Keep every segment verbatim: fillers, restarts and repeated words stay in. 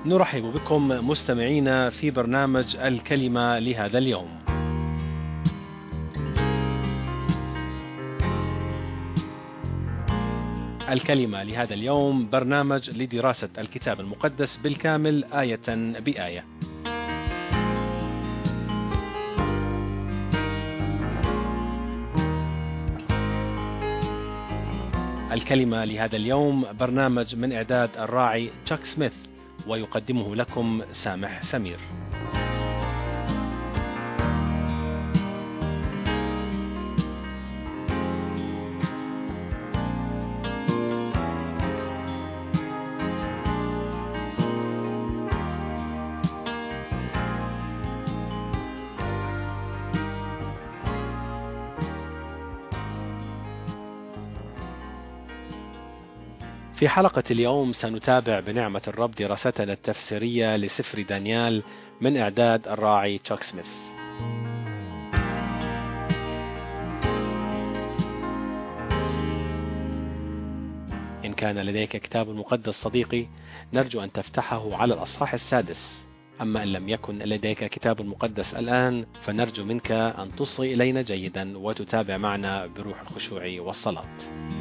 نرحب بكم مستمعينا في برنامج الكلمة لهذا اليوم. الكلمة لهذا اليوم برنامج لدراسة الكتاب المقدس بالكامل آية بآية. الكلمة لهذا اليوم برنامج من إعداد الراعي تشاك سميث، ويقدمه لكم سامح سمير. في حلقة اليوم سنتابع بنعمة الرب دراستنا التفسيرية لسفر دانيال من إعداد الراعي تشاك سميث. إن كان لديك كتاب مقدس صديقي، نرجو أن تفتحه على الأصحاح السادس. أما إن لم يكن لديك كتاب مقدس الآن، فنرجو منك أن تصغي إلينا جيدا وتتابع معنا بروح الخشوع والصلاة.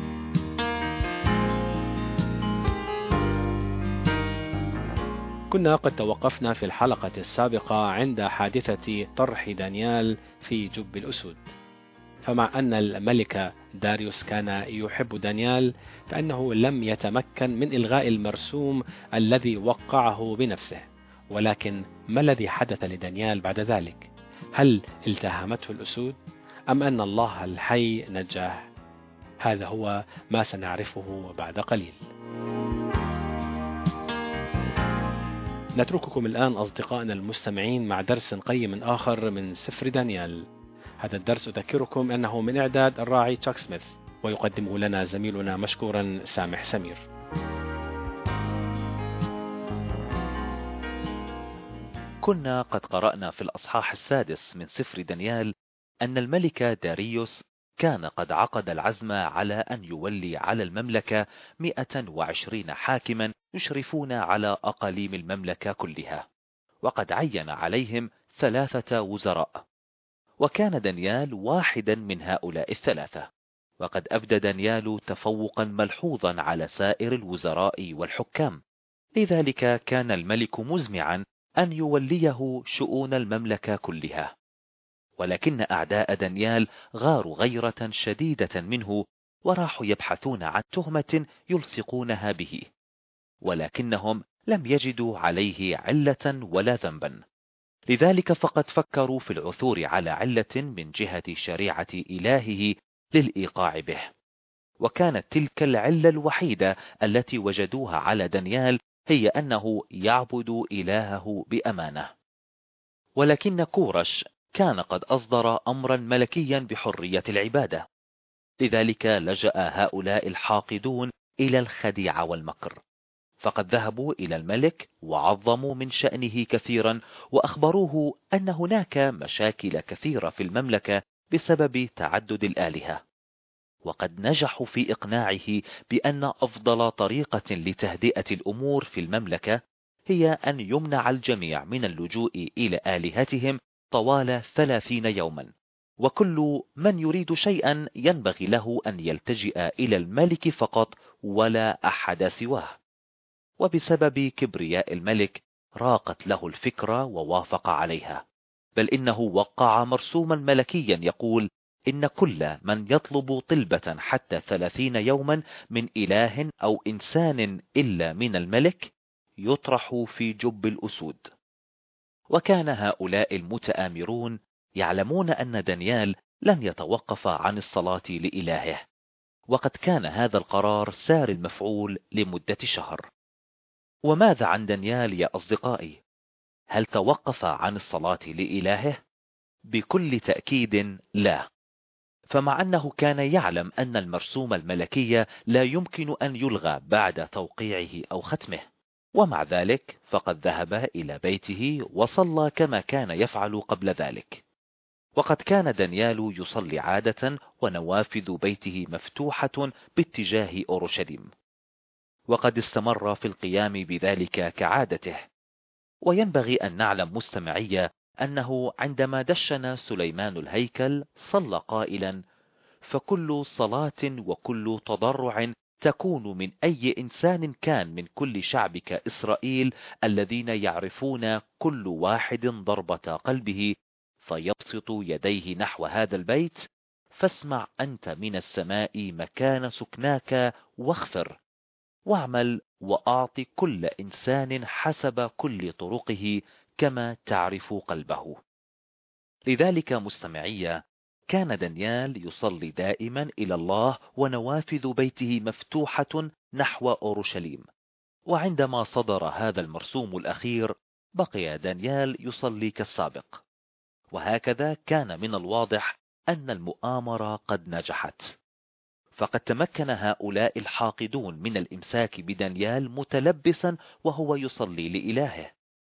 كنا قد توقفنا في الحلقة السابقة عند حادثة طرح دانيال في جب الأسود. فمع أن الملك داريوس كان يحب دانيال، فإنه لم يتمكن من إلغاء المرسوم الذي وقعه بنفسه. ولكن ما الذي حدث لدانيال بعد ذلك؟ هل التهمته الأسود أم أن الله الحي نجاه؟ هذا هو ما سنعرفه بعد قليل. نترككم الآن أصدقائنا المستمعين مع درس قيم آخر من سفر دانيال. هذا الدرس أذكركم أنه من إعداد الراعي تشاك سميث، ويقدمه لنا زميلنا مشكورا سامح سمير. كنا قد قرأنا في الأصحاح السادس من سفر دانيال أن الملك داريوس كان قد عقد العزم على أن يولي على المملكة مئة وعشرين حاكما يشرفون على أقاليم المملكة كلها، وقد عين عليهم ثلاثة وزراء، وكان دانيال واحدا من هؤلاء الثلاثة. وقد أبدى دانيال تفوقا ملحوظا على سائر الوزراء والحكام، لذلك كان الملك مزمعا أن يوليه شؤون المملكة كلها. ولكن أعداء دانيال غاروا غيرة شديدة منه، وراحوا يبحثون عن تهمة يلصقونها به، ولكنهم لم يجدوا عليه علة ولا ذنبا. لذلك فقد فكروا في العثور على علة من جهة شريعة إلهه للإيقاع به، وكانت تلك العلة الوحيدة التي وجدوها على دانيال هي أنه يعبد إلهه بأمانة. ولكن كورش كان قد أصدر أمرا ملكيا بحرية العبادة، لذلك لجأ هؤلاء الحاقدون إلى الخديعة والمكر، فقد ذهبوا إلى الملك وعظموا من شأنه كثيرا، وأخبروه أن هناك مشاكل كثيرة في المملكة بسبب تعدد الآلهة، وقد نجحوا في إقناعه بأن أفضل طريقة لتهدئة الأمور في المملكة هي أن يمنع الجميع من اللجوء إلى آلهتهم طوال ثلاثين يوما، وكل من يريد شيئا ينبغي له أن يلتجئ إلى الملك فقط ولا أحد سواه. وبسبب كبرياء الملك راقت له الفكرة ووافق عليها، بل إنه وقع مرسوما ملكيا يقول إن كل من يطلب طلبة حتى ثلاثين يوما من إله أو إنسان إلا من الملك يطرح في جب الأسود. وكان هؤلاء المتآمرون يعلمون أن دانيال لن يتوقف عن الصلاة لإلهه، وقد كان هذا القرار سار المفعول لمدة شهر. وماذا عن دانيال يا أصدقائي؟ هل توقف عن الصلاة لإلهه؟ بكل تأكيد لا. فمع أنه كان يعلم أن المرسوم الملكي لا يمكن أن يلغى بعد توقيعه أو ختمه، ومع ذلك فقد ذهب إلى بيته وصلى كما كان يفعل قبل ذلك. وقد كان دانيال يصلي عادة ونوافذ بيته مفتوحة باتجاه أورشليم، وقد استمر في القيام بذلك كعادته، وينبغي أن نعلم مستمعية أنه عندما دشن سليمان الهيكل صلى قائلا: فكل صلاة وكل تضرع تكون من أي إنسان كان من كل شعبك إسرائيل الذين يعرفون كل واحد ضربة قلبه، فيبسط يديه نحو هذا البيت، فاسمع أنت من السماء مكان سكناك واغفر، واعمل وأعط كل إنسان حسب كل طرقه كما تعرف قلبه. لذلك مستمعية، كان دانيال يصلي دائما إلى الله ونوافذ بيته مفتوحة نحو أورشليم. وعندما صدر هذا المرسوم الأخير بقي دانيال يصلي كالسابق. وهكذا كان من الواضح أن المؤامرة قد نجحت، فقد تمكن هؤلاء الحاقدون من الإمساك بدانيال متلبسا وهو يصلي لإلهه.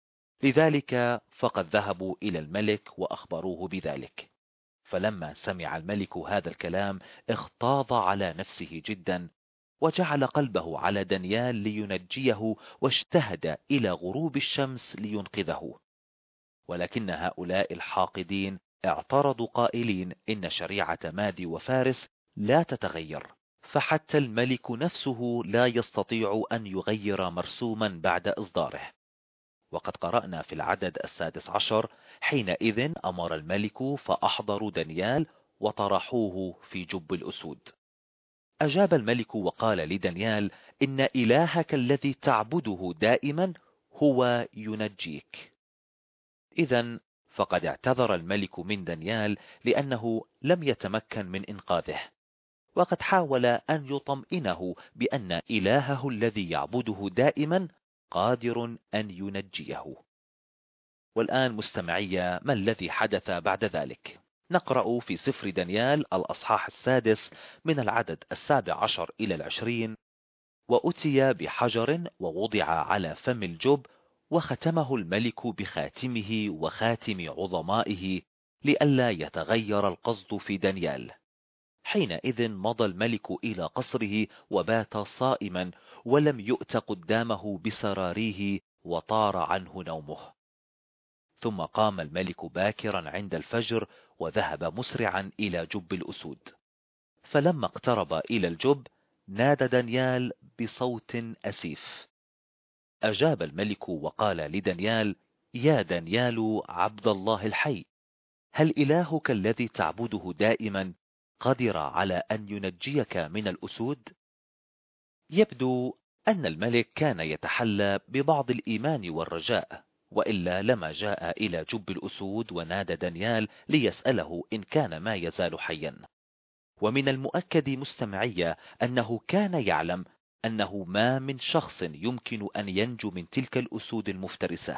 لذلك فقد ذهبوا إلى الملك وأخبروه بذلك. فلما سمع الملك هذا الكلام اغتاظ على نفسه جدا، وجعل قلبه على دانيال لينجيه، واجتهد إلى غروب الشمس لينقذه. ولكن هؤلاء الحاقدين اعترضوا قائلين إن شريعة مادي وفارس لا تتغير، فحتى الملك نفسه لا يستطيع أن يغير مرسوما بعد إصداره. وقد قرأنا في العدد السادس عشر: حينئذ أمر الملك فأحضروا دانيال وطرحوه في جب الأسود. أجاب الملك وقال لدانيال: إن إلهك الذي تعبده دائما هو ينجيك. إذن فقد اعتذر الملك من دانيال لأنه لم يتمكن من إنقاذه، وقد حاول أن يطمئنه بأن إلهه الذي يعبده دائما قادر أن ينجيه. والآن مستمعي، ما الذي حدث بعد ذلك؟ نقرأ في سفر دانيال الأصحاح السادس من العدد السابع عشر إلى العشرين: وأتي بحجر ووضع على فم الجب، وختمه الملك بخاتمه وخاتم عظمائه لئلا يتغير القصد في دانيال. حينئذ مضى الملك إلى قصره وبات صائما، ولم يؤت قدامه بسراريه، وطار عنه نومه. ثم قام الملك باكرا عند الفجر وذهب مسرعا إلى جب الأسود. فلما اقترب إلى الجب نادى دانيال بصوت أسيف. أجاب الملك وقال لدانيال: يا دانيال عبد الله الحي، هل إلهك الذي تعبده دائما قدر على أن ينجيك من الأسود؟ يبدو أن الملك كان يتحلى ببعض الإيمان والرجاء، وإلا لما جاء إلى جب الأسود ونادى دانيال ليسأله إن كان ما يزال حيا. ومن المؤكد مستمعية أنه كان يعلم أنه ما من شخص يمكن أن ينجو من تلك الأسود المفترسة.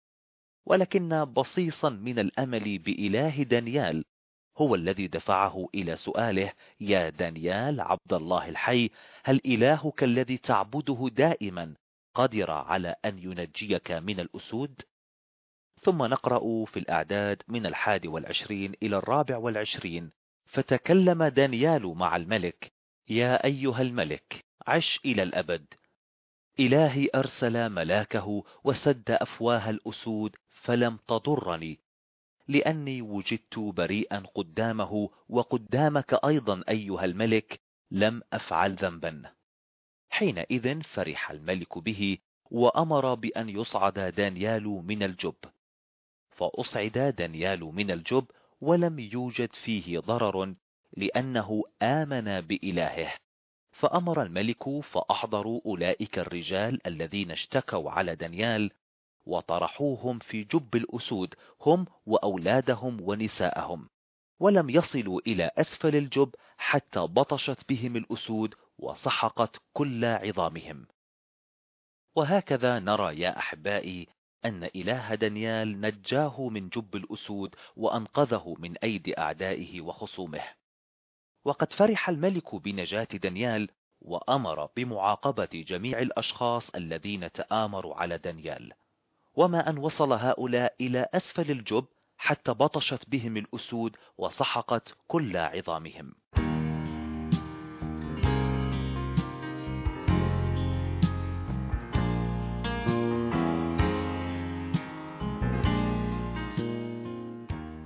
ولكن بصيصا من الأمل بإله دانيال هو الذي دفعه إلى سؤاله: يا دانيال عبد الله الحي، هل إلهك الذي تعبده دائما قادر على أن ينجيك من الأسود؟ ثم نقرأ في الأعداد من الحادي والعشرين إلى الرابع والعشرين: فتكلم دانيال مع الملك: يا أيها الملك، عش إلى الأبد. إلهي أرسل ملاكه وسد أفواه الأسود فلم تضرني، لأني وجدت بريئا قدامه وقدامك أيضا أيها الملك، لم أفعل ذنبا. حينئذ فرح الملك به، وأمر بأن يصعد دانيال من الجب. فأصعد دانيال من الجب ولم يوجد فيه ضرر، لأنه آمن بإلهه. فأمر الملك فأحضروا أولئك الرجال الذين اشتكوا على دانيال، وطرحوهم في جب الأسود هم وأولادهم ونساءهم، ولم يصلوا إلى أسفل الجب حتى بطشت بهم الأسود وسحقت كل عظامهم. وهكذا نرى يا أحبائي أن إله دانيال نجاه من جب الأسود وأنقذه من أيدي أعدائه وخصومه. وقد فرح الملك بنجاة دانيال، وأمر بمعاقبة جميع الأشخاص الذين تآمروا على دانيال. وما أن وصل هؤلاء إلى أسفل الجب حتى بطشت بهم الأسود وسحقت كل عظامهم.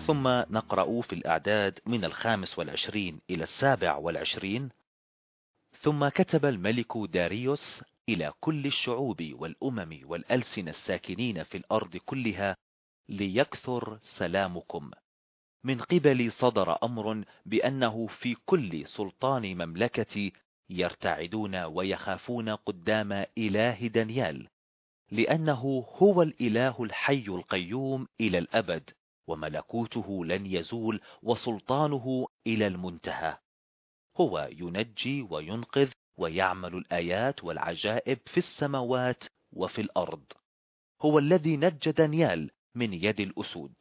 ثم نقرأ في الأعداد من الخامس والعشرين إلى السابع والعشرين: ثم كتب الملك داريوس إلى كل الشعوب والأمم والألسنة الساكنين في الأرض كلها: ليكثر سلامكم. من قبلي صدر أمر بأنه في كل سلطان مملكتي يرتعدون ويخافون قدام إله دانيال، لأنه هو الإله الحي القيوم إلى الأبد، وملكوته لن يزول، وسلطانه إلى المنتهى. هو ينجي وينقذ ويعمل الآيات والعجائب في السماوات وفي الأرض. هو الذي نجى دانيال من يد الأسود.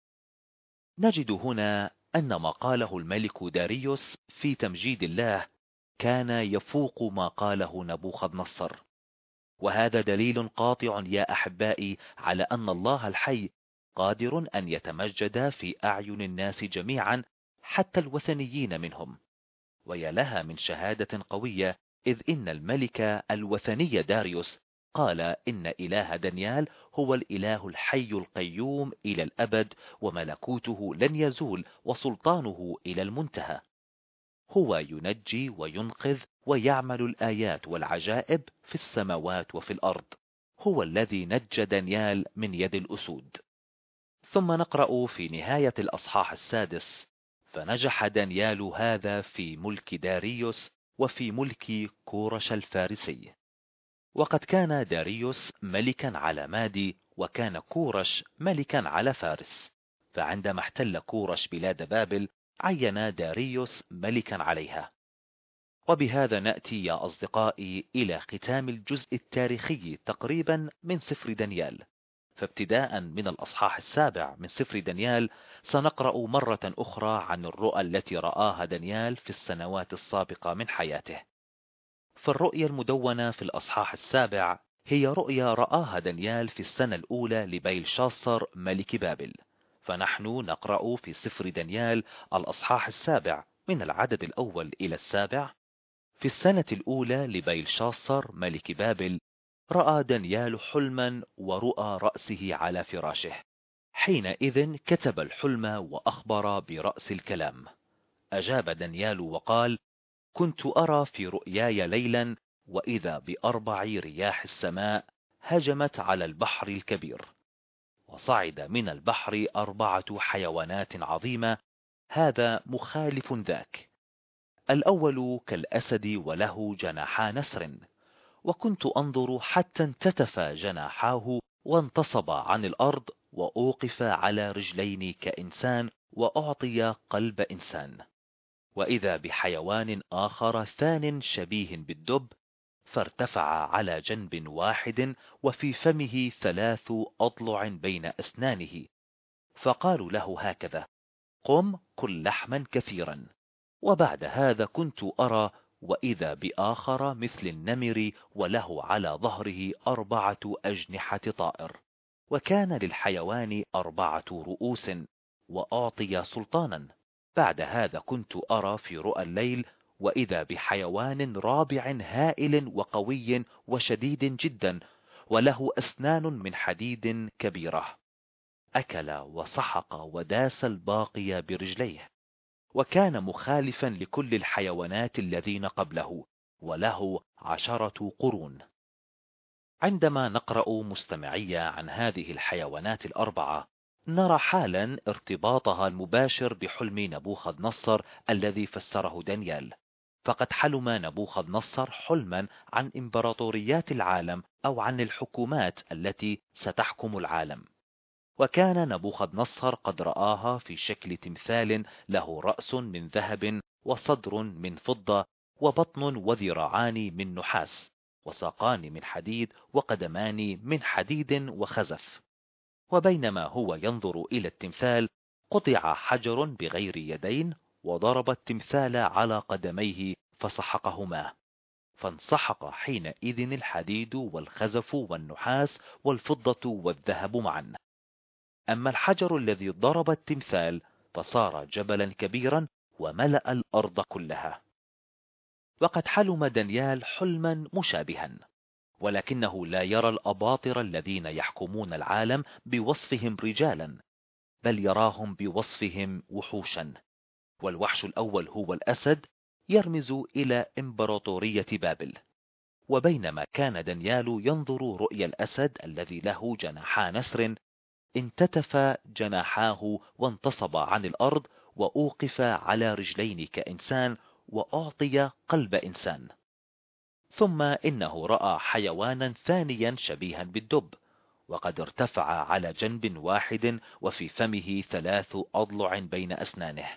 نجد هنا أن ما قاله الملك داريوس في تمجيد الله كان يفوق ما قاله نبوخذ نصر، وهذا دليل قاطع يا أحبائي على أن الله الحي قادر أن يتمجد في أعين الناس جميعا، حتى الوثنيين منهم. ويا لها من شهادة قوية، إذ إن الملك الوثني داريوس قال إن إله دانيال هو الإله الحي القيوم إلى الأبد، وملكوته لن يزول، وسلطانه إلى المنتهى. هو ينجي وينقذ ويعمل الآيات والعجائب في السماوات وفي الأرض. هو الذي نجى دانيال من يد الأسود. ثم نقرأ في نهاية الأصحاح السادس: فنجح دانيال هذا في ملك داريوس وفي ملك كورش الفارسي. وقد كان داريوس ملكا على مادي، وكان كورش ملكا على فارس. فعندما احتل كورش بلاد بابل، عين داريوس ملكا عليها. وبهذا نأتي يا أصدقائي إلى ختام الجزء التاريخي تقريبا من سفر دانيال. فابتداء من الأصحاح السابع من سفر دانيال سنقرأ مرة أخرى عن الرؤى التي رآها دانيال في السنوات السابقة من حياته. فالرؤيا المدونة في الأصحاح السابع هي رؤيا رآها دانيال في السنة الأولى لبيلشاصر ملك بابل. فنحن نقرأ في سفر دانيال الأصحاح السابع من العدد الأول إلى السابع: في السنة الأولى لبيلشاصر ملك بابل، رأى دانيال حلما ورؤى رأسه على فراشه. حينئذ كتب الحلم وأخبر برأس الكلام. أجاب دانيال وقال: كنت أرى في رؤياي ليلا، وإذا بأربع رياح السماء هجمت على البحر الكبير، وصعد من البحر أربعة حيوانات عظيمة، هذا مخالف ذاك. الأول كالأسد وله جناحا نسر، وكنت أنظر حتى انتتف جناحاه وانتصب عن الأرض، وأوقف على رجلين كإنسان، وأعطي قلب إنسان. وإذا بحيوان آخر ثان شبيه بالدب، فارتفع على جنب واحد، وفي فمه ثلاث أضلع بين أسنانه. فقالوا له هكذا: قم كل لحما كثيرا. وبعد هذا كنت أرى، وإذا بآخر مثل النمر، وله على ظهره أربعة أجنحة طائر، وكان للحيوان أربعة رؤوس، وأعطي سلطانا. بعد هذا كنت أرى في رؤى الليل، وإذا بحيوان رابع هائل وقوي وشديد جدا، وله أسنان من حديد كبيرة، أكل وسحق وداس الباقي برجليه، وكان مخالفا لكل الحيوانات الذين قبله، وله عشرة قرون. عندما نقرأ مستمعية عن هذه الحيوانات الأربعة، نرى حالا ارتباطها المباشر بحلم نبوخذ نصر الذي فسره دانيال. فقد حلم نبوخذ نصر حلما عن إمبراطوريات العالم، أو عن الحكومات التي ستحكم العالم. وكان نبوخذ نصر قد رآها في شكل تمثال له رأس من ذهب، وصدر من فضة، وبطن وذراعان من نحاس، وساقان من حديد، وقدمان من حديد وخزف. وبينما هو ينظر إلى التمثال، قطع حجر بغير يدين، وضرب التمثال على قدميه فسحقهما، فانسحق حينئذ الحديد والخزف والنحاس والفضة والذهب معا. أما الحجر الذي ضرب التمثال فصار جبلا كبيرا، وملأ الأرض كلها. وقد حلم دانيال حلما مشابها، ولكنه لا يرى الأباطرة الذين يحكمون العالم بوصفهم رجالا، بل يراهم بوصفهم وحوشا. والوحش الأول هو الأسد، يرمز إلى إمبراطورية بابل. وبينما كان دانيال ينظر رؤيا الأسد الذي له جناحا نسر، انتتف جناحاه وانتصب عن الأرض، وأوقف على رجلين كإنسان، وأعطي قلب إنسان. ثم إنه رأى حيوانا ثانيا شبيها بالدب، وقد ارتفع على جنب واحد، وفي فمه ثلاث أضلع بين أسنانه،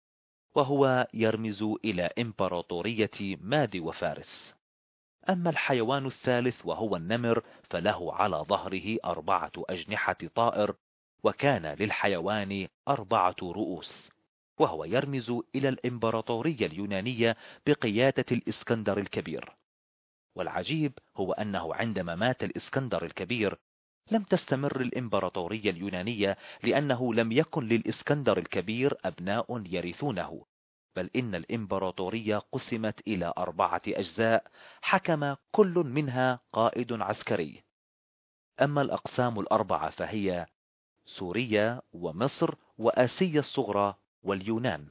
وهو يرمز إلى إمبراطورية ماد وفارس. أما الحيوان الثالث وهو النمر، فله على ظهره أربعة أجنحة طائر، وكان للحيوان أربعة رؤوس، وهو يرمز إلى الإمبراطورية اليونانية بقيادة الإسكندر الكبير. والعجيب هو أنه عندما مات الإسكندر الكبير لم تستمر الإمبراطورية اليونانية، لأنه لم يكن للإسكندر الكبير أبناء يرثونه، بل إن الإمبراطورية قسمت إلى أربعة أجزاء، حكم كل منها قائد عسكري. أما الأقسام الأربعة فهي سوريا ومصر وآسيا الصغرى واليونان.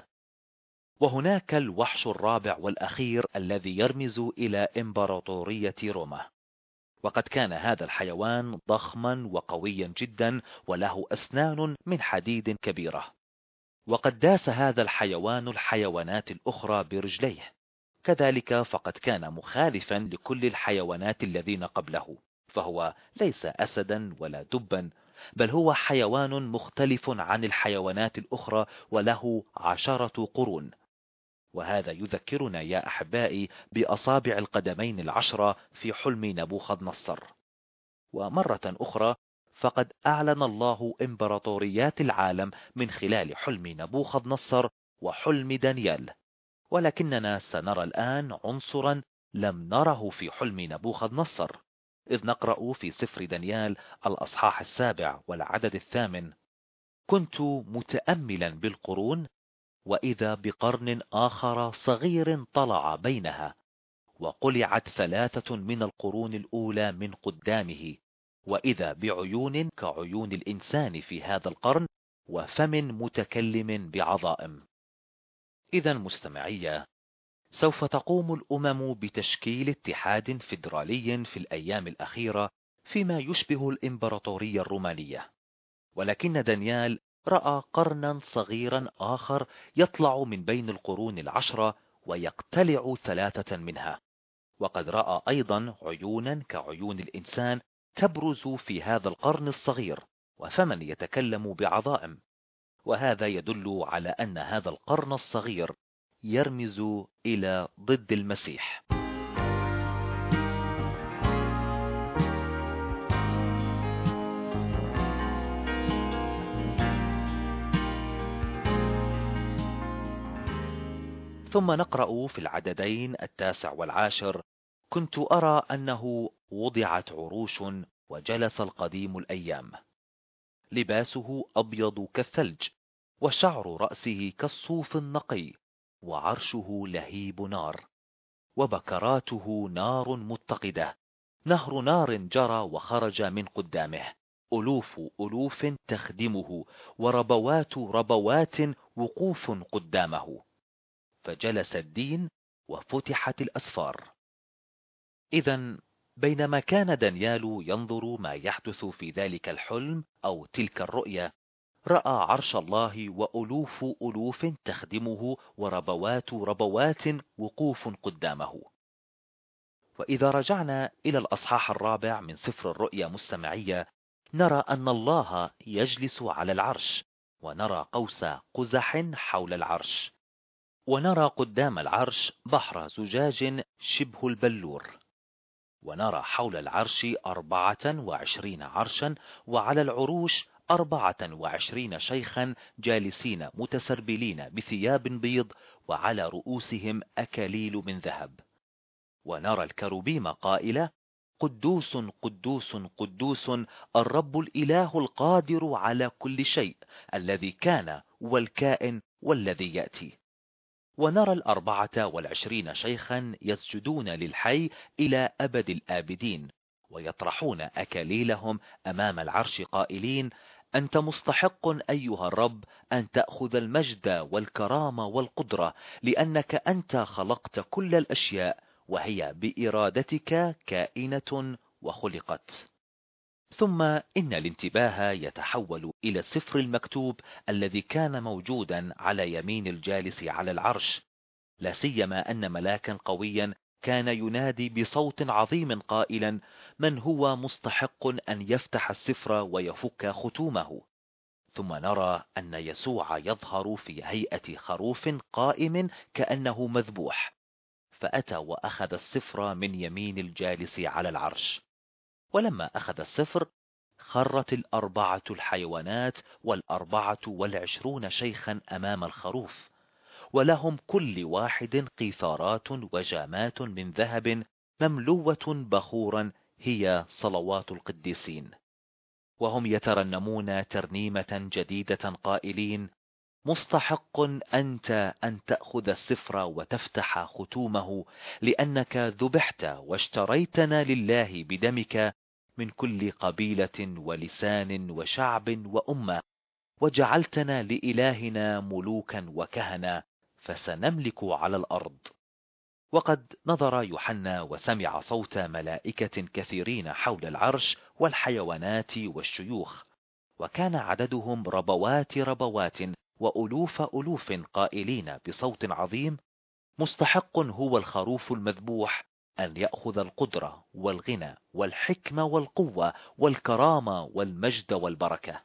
وهناك الوحش الرابع والأخير الذي يرمز إلى إمبراطورية روما. وقد كان هذا الحيوان ضخما وقويا جدا، وله أسنان من حديد كبيرة، وقد داس هذا الحيوان الحيوانات الأخرى برجليه. كذلك فقد كان مخالفا لكل الحيوانات الذين قبله، فهو ليس أسدا ولا دبا، بل هو حيوان مختلف عن الحيوانات الأخرى، وله عشرة قرون. وهذا يذكرنا يا أحبائي بأصابع القدمين العشرة في حلم نبوخذ نصر. ومرة أخرى فقد أعلن الله إمبراطوريات العالم من خلال حلم نبوخذ نصر وحلم دانيال، ولكننا سنرى الآن عنصرا لم نره في حلم نبوخذ نصر، إذ نقرأ في سفر دانيال الأصحاح السابع والعدد الثامن: كنت متأملا بالقرون، وإذا بقرن آخر صغير طلع بينها، وقلعت ثلاثة من القرون الأولى من قدامه، وإذا بعيون كعيون الإنسان في هذا القرن، وفم متكلم بعظائم. إذا مستمعية، سوف تقوم الأمم بتشكيل اتحاد فيدرالي في الأيام الأخيرة فيما يشبه الإمبراطورية الرومانية، ولكن دانيال رأى قرنا صغيرا آخر يطلع من بين القرون العشرة ويقتلع ثلاثة منها، وقد رأى أيضا عيونا كعيون الإنسان تبرز في هذا القرن الصغير، وفمن يتكلم بعظائم. وهذا يدل على أن هذا القرن الصغير يرمز إلى ضد المسيح. ثم نقرأ في العددين التاسع والعاشر: كنت أرى أنه وضعت عروش، وجلس القديم الأيام، لباسه أبيض كالثلج، وشعر رأسه كالصوف النقي، وعرشه لهيب نار، وبكراته نار متقدة، نهر نار جرى وخرج من قدامه، ألوف ألوف تخدمه، وربوات ربوات وقوف قدامه، فجلس الدين وفتحت الأسفار. إذن بينما كان دانيال ينظر ما يحدث في ذلك الحلم أو تلك الرؤية، رأى عرش الله وألوف ألوف تخدمه، وربوات ربوات وقوف قدامه. وإذا رجعنا إلى الأصحاح الرابع من سفر الرؤيا مستمعية، نرى أن الله يجلس على العرش، ونرى قوس قزح حول العرش، ونرى قدام العرش بحر زجاج شبه البلور، ونرى حول العرش أربعة وعشرين عرشا، وعلى العروش أربعة وعشرين شيخا جالسين متسربلين بثياب بيض، وعلى رؤوسهم أكاليل من ذهب. ونرى الكروبيم قائلة: قدوس قدوس قدوس الرب الإله القادر على كل شيء، الذي كان والكائن والذي يأتي. ونرى الأربعة والعشرين شيخا يسجدون للحي إلى أبد الآبدين، ويطرحون أكاليلهم أمام العرش قائلين: أنت مستحق أيها الرب أن تأخذ المجد والكرامة والقدرة، لأنك أنت خلقت كل الأشياء وهي بإرادتك كائنة وخلقت. ثم إن الانتباه يتحول إلى السفر المكتوب الذي كان موجودا على يمين الجالس على العرش، لا سيما أن ملاكا قويا كان ينادي بصوت عظيم قائلا: من هو مستحق أن يفتح السفر ويفك ختومه؟ ثم نرى أن يسوع يظهر في هيئة خروف قائم كأنه مذبوح، فأتى وأخذ السفر من يمين الجالس على العرش. ولما أخذ السفر خرت الأربعة الحيوانات والأربعة والعشرون شيخا أمام الخروف، ولهم كل واحد قيثارات وجامات من ذهب مملوة بخورا هي صلوات القديسين، وهم يترنمون ترنيمة جديدة قائلين: مستحق أنت أن تأخذ السفر وتفتح ختومه، لأنك ذبحت واشتريتنا لله بدمك من كل قبيلة ولسان وشعب وأمة، وجعلتنا لإلهنا ملوكا وكهنة، فسنملك على الأرض. وقد نظر يوحنا وسمع صوت ملائكة كثيرين حول العرش والحيوانات والشيوخ، وكان عددهم ربوات ربوات وألوف ألوف قائلين بصوت عظيم: مستحق هو الخروف المذبوح أن يأخذ القدرة والغنى والحكمة والقوة والكرامة والمجد والبركة.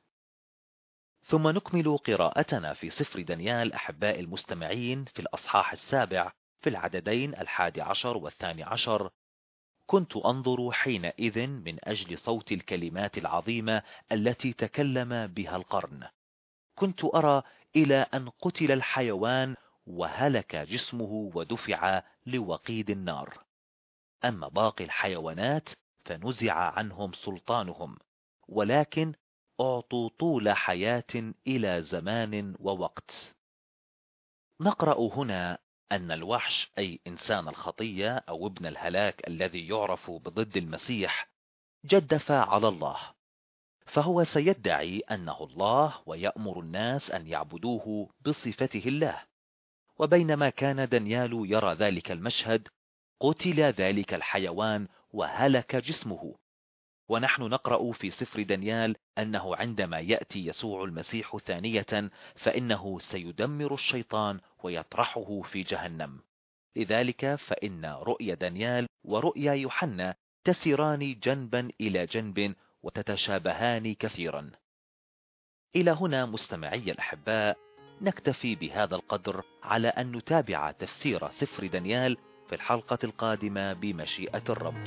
ثم نكمل قراءتنا في سفر دانيال أحباء المستمعين في الأصحاح السابع في العددين الحادي عشر والثاني عشر: كنت أنظر حينئذ من أجل صوت الكلمات العظيمة التي تكلم بها القرن، كنت أرى إلى أن قتل الحيوان وهلك جسمه ودفع لوقيد النار. أما باقي الحيوانات فنزع عنهم سلطانهم، ولكن أعطوا طول حياة إلى زمان ووقت. نقرأ هنا أن الوحش أي إنسان الخطية أو ابن الهلاك الذي يعرف بضد المسيح جدف على الله، فهو سيدعي أنه الله ويأمر الناس أن يعبدوه بصفته الله. وبينما كان دانيال يرى ذلك المشهد قتل ذلك الحيوان وهلك جسمه. ونحن نقرأ في سفر دانيال أنه عندما يأتي يسوع المسيح ثانية فإنه سيدمر الشيطان ويطرحه في جهنم. لذلك فإن رؤيا دانيال ورؤيا يوحنا تسيران جنبا إلى جنب وتتشابهان كثيرا. إلى هنا مستمعي الأحباء نكتفي بهذا القدر على أن نتابع تفسير سفر دانيال في الحلقة القادمة بمشيئة الرب.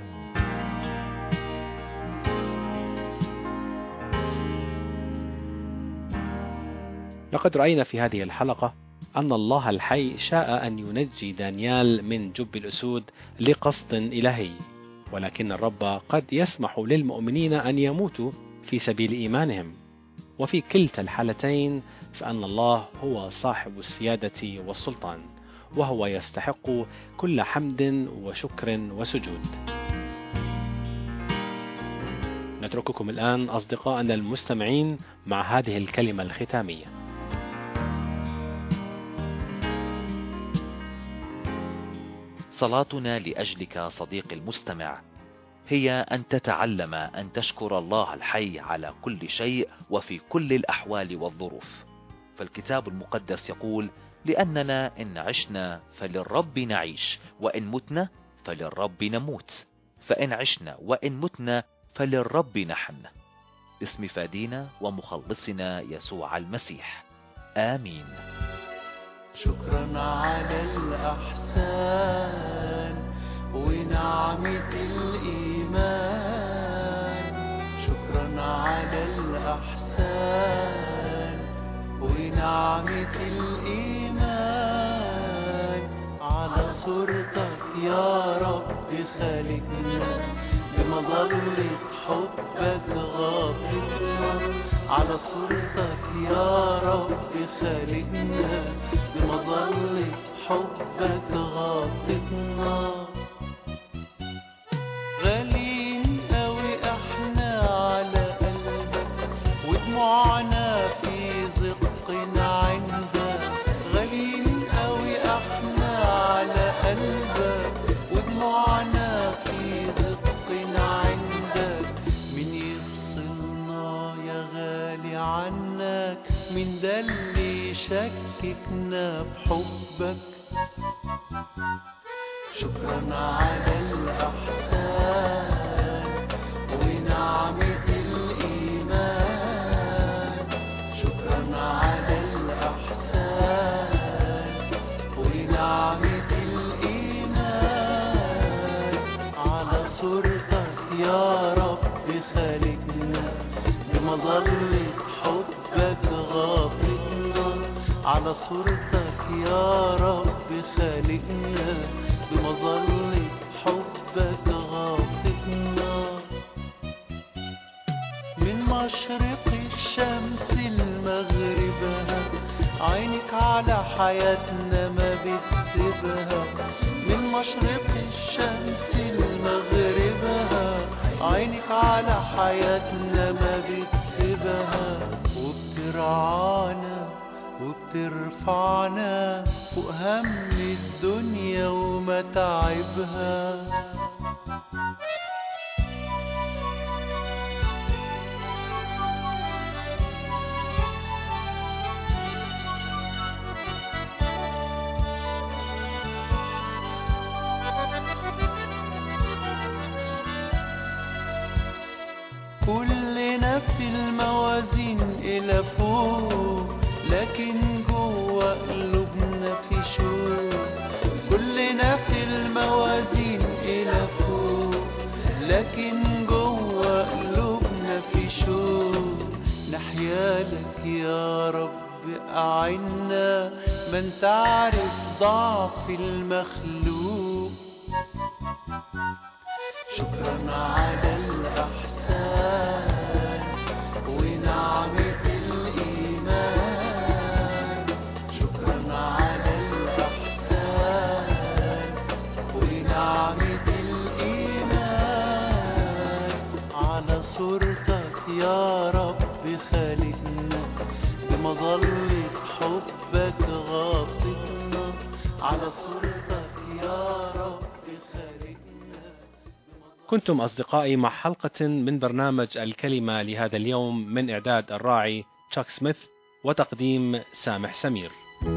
لقد رأينا في هذه الحلقة أن الله الحي شاء أن ينجي دانيال من جب الأسود لقصد إلهي، ولكن الرب قد يسمح للمؤمنين أن يموتوا في سبيل إيمانهم، وفي كلتا الحالتين فأن الله هو صاحب السيادة والسلطان، وهو يستحق كل حمد وشكر وسجود. نترككم الآن أصدقائنا المستمعين مع هذه الكلمة الختامية. صلاتنا لأجلك صديقي المستمع هي أن تتعلم أن تشكر الله الحي على كل شيء وفي كل الأحوال والظروف. فالكتاب المقدس يقول: لأننا إن عشنا فللرب نعيش، وإن متنا فللرب نموت، فإن عشنا وإن متنا فللرب نحن، باسم فادينا ومخلصنا يسوع المسيح. آمين. شكرا على الأحسان ونعمة الإيمان، شكرا على الأحسان ونعمة الإيمان، على صورتك يا رب خالقنا، بمظلة حبك غاطتنا، على صورتك يا رب خالقنا، بمظلة حبك غاطتنا. غالين قوي احنا على قلبك ودموع تشككنا بحبك. شكرا على الإحسان ونعمة الإيمان. شكرا على الإحسان ونعمة الإيمان. على صورتك يا رب خالقنا بمظلة حبك غاطتنا. على صورتك يا رب خالقنا بمظلة حبك غاطتنا. من مشرق الشمس لمغربها عينك على حياتنا ما بتسيبها. من مشرق الشمس لمغربها عينك على حياتنا ما بتسيبها. وبترعانا وبترفعنا فوق هم الدنيا ومتاعبها. كلنا في الموازين إلى فوق لكن جوا قلوبنا في شوق. كلنا في الموازين إلى فوق لكن جوا قلوبنا في شوق. نحيا لك يا رب أعنا من تعرف ضعف المخلوق. شكرا على الإحسان ونعمة الإيمان. شكرا على الإحسان ونعمة الإيمان. على صورتك يا رب خالقنا بمظلة حبك غاطتنا. على صورتك يا رب خالقنا. كنتم أصدقائي مع حلقة من برنامج الكلمة لهذا اليوم من إعداد الراعي تشاك سميث وتقديم سامح سمير.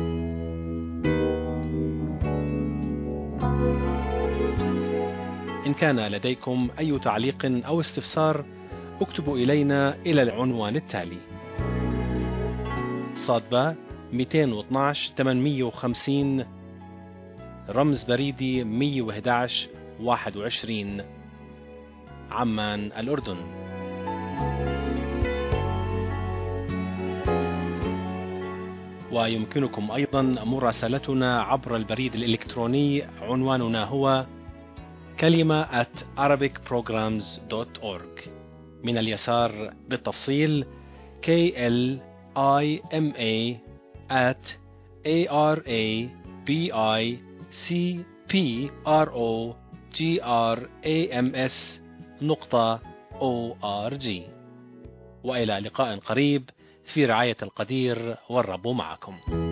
إن كان لديكم أي تعليق أو استفسار اكتبوا إلينا إلى العنوان التالي: صادبة مئتين واثناشر ثمانمئة وخمسين رمز بريدي مئة وأحد عشر واحد وعشرين عمان الأردن. ويمكنكم أيضا مراسلتنا عبر البريد الإلكتروني. عنواننا هو كلمة at arabic programs dot org. من اليسار بالتفصيل K L I M A at A R A B I C P R O G R A M S نقطة أو آر جي. وإلى لقاء قريب في رعاية القدير والرب معكم.